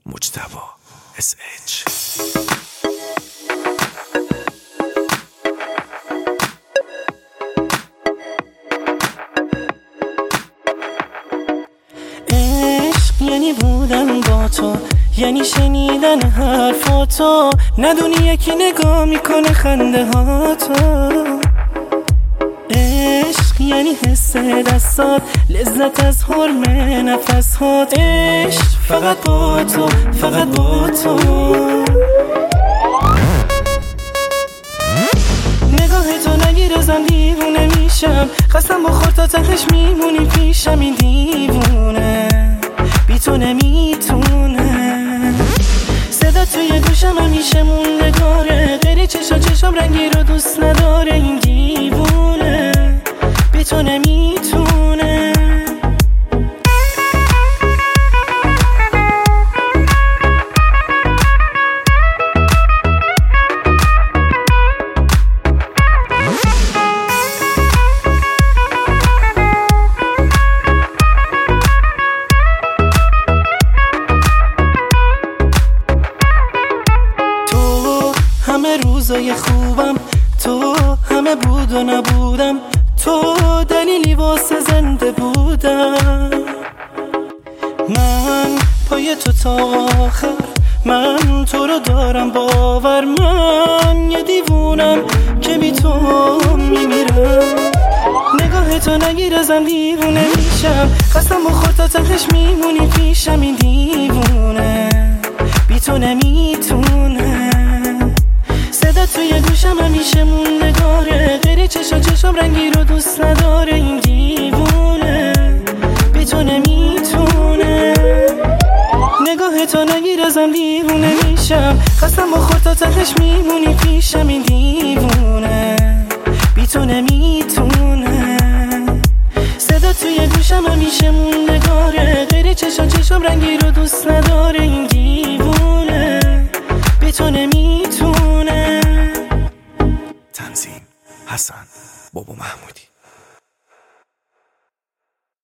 مجتبی SH. عشق یعنی بودن با تو، یعنی شنیدن حرفاتو، ندونی یکی نگاه میکنه خنده هاتو. عشق یعنی حس دستات، لذت از حرم نفسات. عشق فقط با تو، فقط با تو. نگاه تو نگیرزم دیوونه میشم، قسم بخور تا تهش میمونی پیشم. این دیوونه بی تو نمیتونه، صدا توی گوشم همیشه موندگاره، غیر چشام رنگی رو دوست نداره. این دیوونه بی تو نمیتونه. همه روزای خوبم، تو همه بود و نبودم، تو دلیلی واسه زنده بودم. من پای تو تا آخر، من تو رو دارم باور. من یه دیوونم که بی تو میمیرم. نگاه تو نگیرزم دیوونه میشم، قسم بخور تا تهش میمونی پیشم. این دیوونه بی تو نمیتونه، صدا توی گوشم همیشه موندگاره، غیر چشام رنگی رو دوست نداره. این دیوونه بی تو نمیتونه. نگاه تو نگیرزم دیوونه میشم، قسم بخور تا تهش میمونی پیشم. این دیوونه بی تو نمیتونه، صدا توی گوشم همیشه موندگاره، غیر چشام رنگی رو دوست نداره. این